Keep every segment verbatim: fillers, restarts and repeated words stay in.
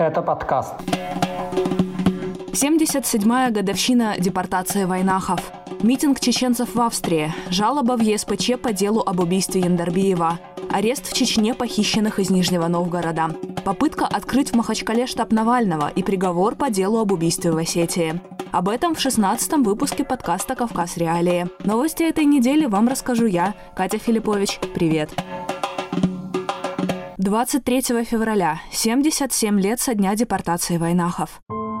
Это подкаст. семьдесят седьмая годовщина депортации вайнахов. Митинг чеченцев в Австрии. Жалоба в Е С П Ч по делу об убийстве Яндарбиева. Арест в Чечне похищенных из Нижнего Новгорода. Попытка открыть в Махачкале штаб Навального и приговор по делу об убийстве в Осетии. Об этом в шестнадцатом выпуске подкаста «Кавказ. Реалии». Новости этой недели вам расскажу я, Катя Филиппович. Привет! двадцать третьего февраля. семьдесят семь лет со дня депортации вайнахов.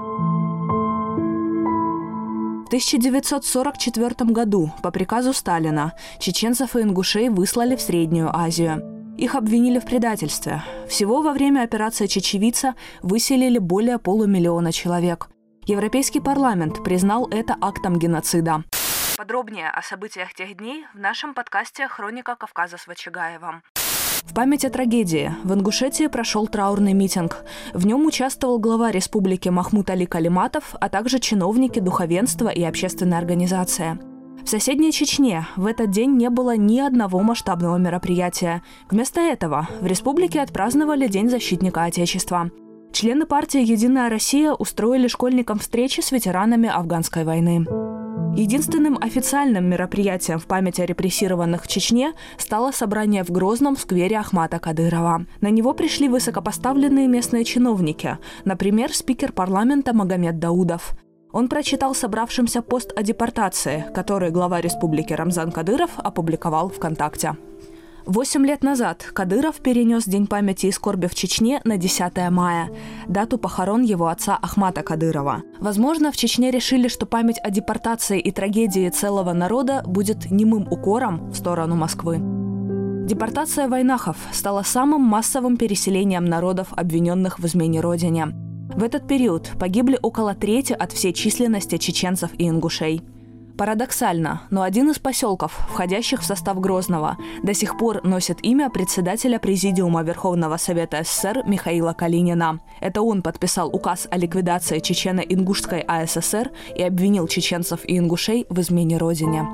В тысяча девятьсот сорок четвёртом году по приказу Сталина чеченцев и ингушей выслали в Среднюю Азию. Их обвинили в предательстве. Всего во время операции «Чечевица» выселили более полумиллиона человек. Европейский парламент признал это актом геноцида. Подробнее о событиях тех дней в нашем подкасте «Хроника Кавказа» с Вачагаевым. В память о трагедии в Ингушетии прошел траурный митинг. В нем участвовал глава республики Махмуд Али Калиматов, а также чиновники, духовенство и общественные организации. В соседней Чечне в этот день не было ни одного масштабного мероприятия. Вместо этого в республике отпраздновали День защитника Отечества. Члены партии «Единая Россия» устроили школьникам встречи с ветеранами афганской войны. Единственным официальным мероприятием в память о репрессированных в Чечне стало собрание в Грозном в сквере Ахмата Кадырова. На него пришли высокопоставленные местные чиновники, например, спикер парламента Магомед Даудов. Он прочитал собравшимся пост о депортации, который глава республики Рамзан Кадыров опубликовал ВКонтакте. Восемь лет назад Кадыров перенес День памяти и скорби в Чечне на десятое мая, дату похорон его отца Ахмата Кадырова. Возможно, в Чечне решили, что память о депортации и трагедии целого народа будет немым укором в сторону Москвы. Депортация вайнахов стала самым массовым переселением народов, обвиненных в измене родине. В этот период погибли около трети от всей численности чеченцев и ингушей. Парадоксально, но один из поселков, входящих в состав Грозного, до сих пор носит имя председателя Президиума Верховного Совета С С С Р Михаила Калинина. Это он подписал указ о ликвидации Чечено-Ингушской А С С Р и обвинил чеченцев и ингушей в измене родине.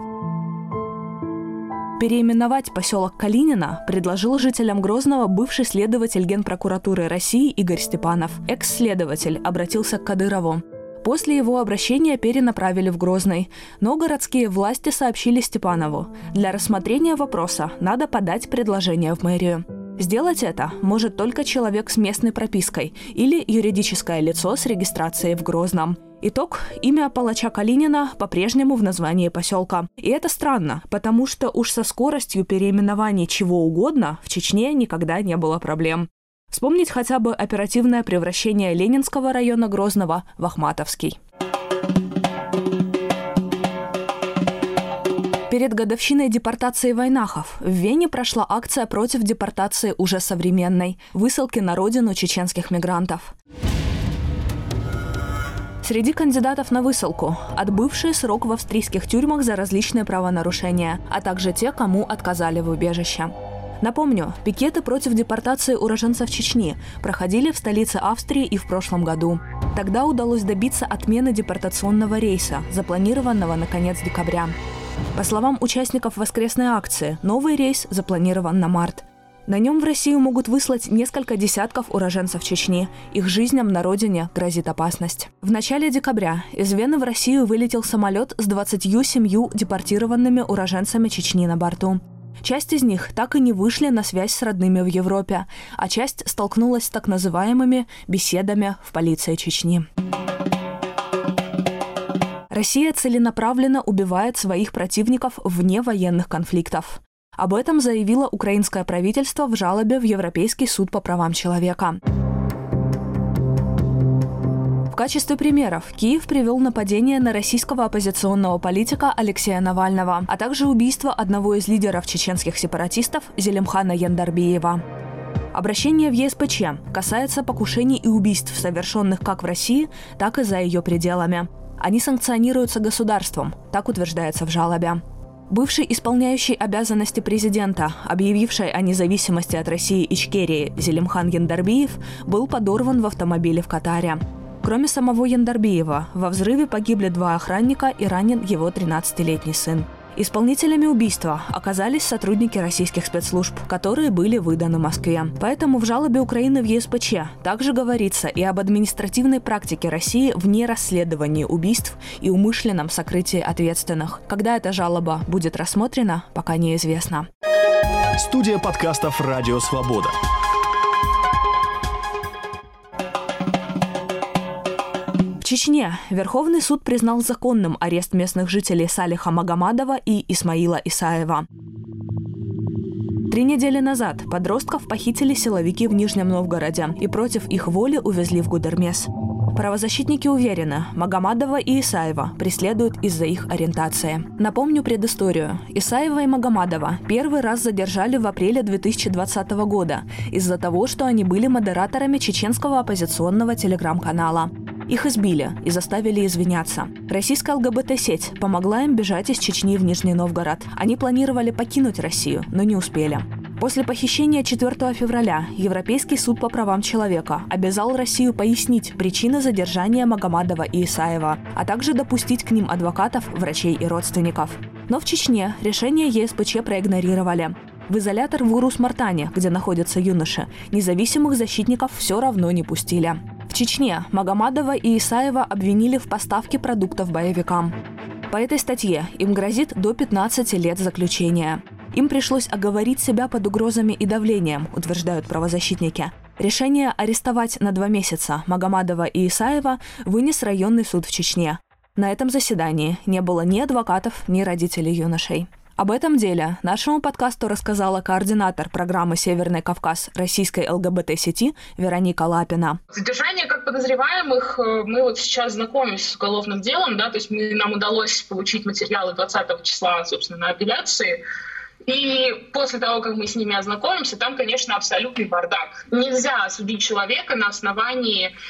Переименовать поселок Калинина предложил жителям Грозного бывший следователь Генпрокуратуры России Игорь Степанов. Экс-следователь обратился к Кадырову. После его обращения перенаправили в Грозный, но городские власти сообщили Степанову: для рассмотрения вопроса надо подать предложение в мэрию. Сделать это может только человек с местной пропиской или юридическое лицо с регистрацией в Грозном. Итог – имя палача Калинина по-прежнему в названии поселка. И это странно, потому что уж со скоростью переименований чего угодно в Чечне никогда не было проблем. Вспомнить хотя бы оперативное превращение Ленинского района Грозного в Ахматовский. Перед годовщиной депортации вайнахов в Вене прошла акция против депортации уже современной – высылки на родину чеченских мигрантов. Среди кандидатов на высылку – отбывшие срок в австрийских тюрьмах за различные правонарушения, а также те, кому отказали в убежище. Напомню, пикеты против депортации уроженцев Чечни проходили в столице Австрии и в прошлом году. Тогда удалось добиться отмены депортационного рейса, запланированного на конец декабря. По словам участников воскресной акции, новый рейс запланирован на март. На нем в Россию могут выслать несколько десятков уроженцев Чечни. Их жизням на родине грозит опасность. В начале декабря из Вены в Россию вылетел самолет с двадцатью семью депортированными уроженцами Чечни на борту. Часть из них так и не вышли на связь с родными в Европе, а часть столкнулась с так называемыми беседами в полиции Чечни. Россия целенаправленно убивает своих противников вне военных конфликтов. Об этом заявило украинское правительство в жалобе в Европейский суд по правам человека. В качестве примеров Киев привел нападение на российского оппозиционного политика Алексея Навального, а также убийство одного из лидеров чеченских сепаратистов Зелимхана Яндарбиева. Обращение в Е С П Ч касается покушений и убийств, совершенных как в России, так и за ее пределами. Они санкционируются государством, так утверждается в жалобе. Бывший исполняющий обязанности президента, объявивший о независимости от России Ичкерии Зелимхан Яндарбиев, был подорван в автомобиле в Катаре. Кроме самого Яндарбиева, во взрыве погибли два охранника и ранен его тринадцатилетний сын. Исполнителями убийства оказались сотрудники российских спецслужб, которые были выданы Москве. Поэтому в жалобе Украины в ЕСПЧ также говорится и об административной практике России в нерасследовании убийств и умышленном сокрытии ответственных. Когда эта жалоба будет рассмотрена, пока неизвестно. Студия подкастов «Радио Свобода». В Чечне Верховный суд признал законным арест местных жителей Салиха Магомадова и Исмаила Исаева. Три недели назад подростков похитили силовики в Нижнем Новгороде и против их воли увезли в Гудермес. Правозащитники уверены, Магомадова и Исаева преследуют из-за их ориентации. Напомню предысторию. Исаева и Магомадова первый раз задержали в апреле две тысячи двадцатого года из-за того, что они были модераторами чеченского оппозиционного телеграм-канала. Их избили и заставили извиняться. Российская ЛГБТ-сеть помогла им бежать из Чечни в Нижний Новгород. Они планировали покинуть Россию, но не успели. После похищения четвёртого февраля Европейский суд по правам человека обязал Россию пояснить причины задержания Магомадова и Исаева, а также допустить к ним адвокатов, врачей и родственников. Но в Чечне решение ЕСПЧ проигнорировали. В изолятор в Урус-Мартане, где находятся юноши, независимых защитников все равно не пустили. В Чечне Магомадова и Исаева обвинили в поставке продуктов боевикам. По этой статье им грозит до пятнадцати лет заключения. Им пришлось оговорить себя под угрозами и давлением, утверждают правозащитники. Решение арестовать на два месяца Магомадова и Исаева вынес районный суд в Чечне. На этом заседании не было ни адвокатов, ни родителей юношей. Об этом деле нашему подкасту рассказала координатор программы «Северный Кавказ» российской ЛГБТ-сети Вероника Лапина. Задержание как подозреваемых, мы вот сейчас знакомимся с уголовным делом, да, то есть мы, нам удалось получить материалы двадцатого числа, собственно, на апелляции. И после того, как мы с ними ознакомимся, там, конечно, абсолютный бардак. Нельзя судить человека на основании, э,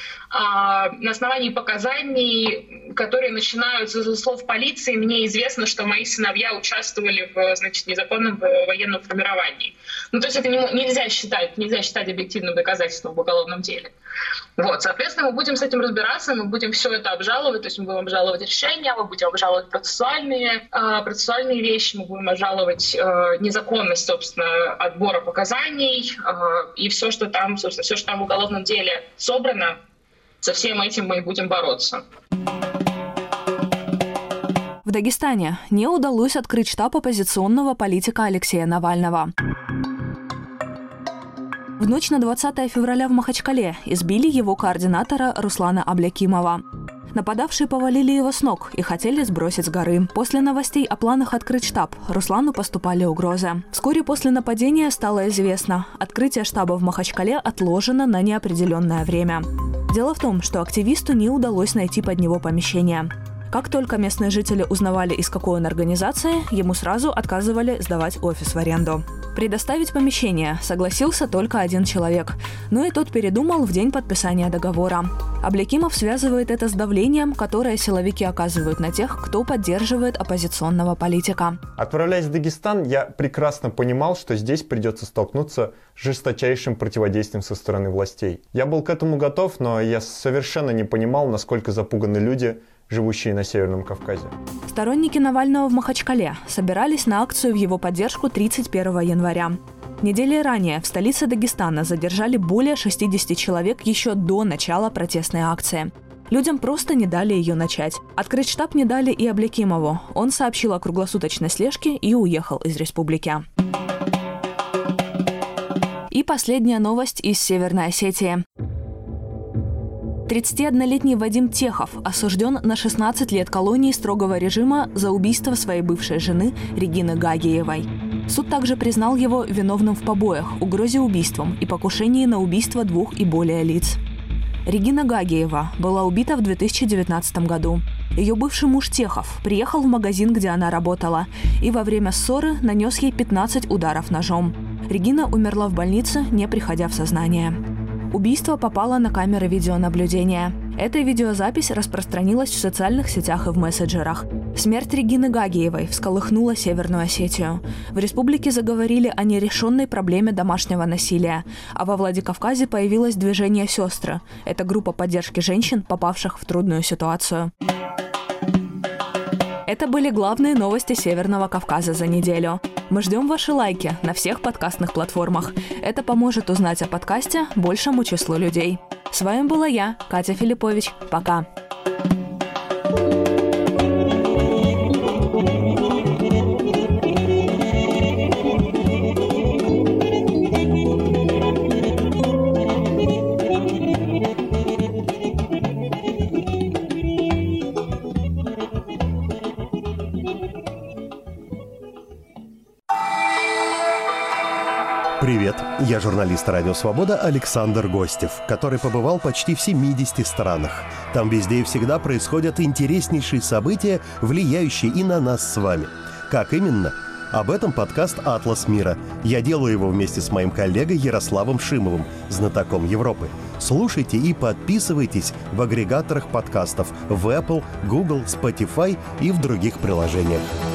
на основании показаний, которые начинаются со слов полиции. Мне известно, что мои сыновья участвовали в, значит, незаконном военном формировании. Ну, то есть это не, нельзя считать, нельзя считать объективным доказательством в уголовном деле. Вот, соответственно, мы будем с этим разбираться, мы будем все это обжаловать, то есть мы будем обжаловать решения, мы будем обжаловать процессуальные, э, процессуальные вещи, мы будем обжаловать э, незаконность, собственно, отбора показаний э, и все, что там, собственно, все, что там в уголовном деле собрано, со всем этим мы и будем бороться. В Дагестане не удалось открыть штаб оппозиционного политика Алексея Навального. В ночь на двадцатое февраля в Махачкале избили его координатора Руслана Аблякимова. Нападавшие повалили его с ног и хотели сбросить с горы. После новостей о планах открыть штаб Руслану поступали угрозы. Вскоре после нападения стало известно, открытие штаба в Махачкале отложено на неопределенное время. Дело в том, что активисту не удалось найти под него помещение. Как только местные жители узнавали, из какой он организации, ему сразу отказывали сдавать офис в аренду. Предоставить помещение согласился только один человек, но и тот передумал в день подписания договора. Аблякимов связывает это с давлением, которое силовики оказывают на тех, кто поддерживает оппозиционного политика. Отправляясь в Дагестан, я прекрасно понимал, что здесь придется столкнуться с жесточайшим противодействием со стороны властей. Я был к этому готов, но я совершенно не понимал, насколько запуганы люди, живущие на Северном Кавказе. Сторонники Навального в Махачкале собирались на акцию в его поддержку тридцать первого января. Недели ранее в столице Дагестана задержали более шестидесяти человек еще до начала протестной акции. Людям просто не дали ее начать. Открыть штаб не дали и Аблякимову. Он сообщил о круглосуточной слежке и уехал из республики. И последняя новость из Северной Осетии. тридцатиоднолетний Вадим Техов осужден на шестнадцать лет колонии строгого режима за убийство своей бывшей жены Регины Гагиевой. Суд также признал его виновным в побоях, угрозе убийством и покушении на убийство двух и более лиц. Регина Гагиева была убита в две тысячи девятнадцатом году. Ее бывший муж Техов приехал в магазин, где она работала, и во время ссоры нанес ей пятнадцать ударов ножом. Регина умерла в больнице, не приходя в сознание. Убийство попало на камеры видеонаблюдения. Эта видеозапись распространилась в социальных сетях и в мессенджерах. Смерть Регины Гагиевой всколыхнула Северную Осетию. В республике заговорили о нерешенной проблеме домашнего насилия. А во Владикавказе появилось движение «Сестры». Это группа поддержки женщин, попавших в трудную ситуацию. Это были главные новости Северного Кавказа за неделю. Мы ждем ваши лайки на всех подкастных платформах. Это поможет узнать о подкасте большему числу людей. С вами была я, Катя Филиппович. Пока. Привет, я журналист «Радио Свобода» Александр Гостев, который побывал почти в семидесяти странах. Там везде и всегда происходят интереснейшие события, влияющие и на нас с вами. Как именно? Об этом подкаст «Атлас мира». Я делаю его вместе с моим коллегой Ярославом Шимовым, знатоком Европы. Слушайте и подписывайтесь в агрегаторах подкастов в Apple, Google, Spotify и в других приложениях.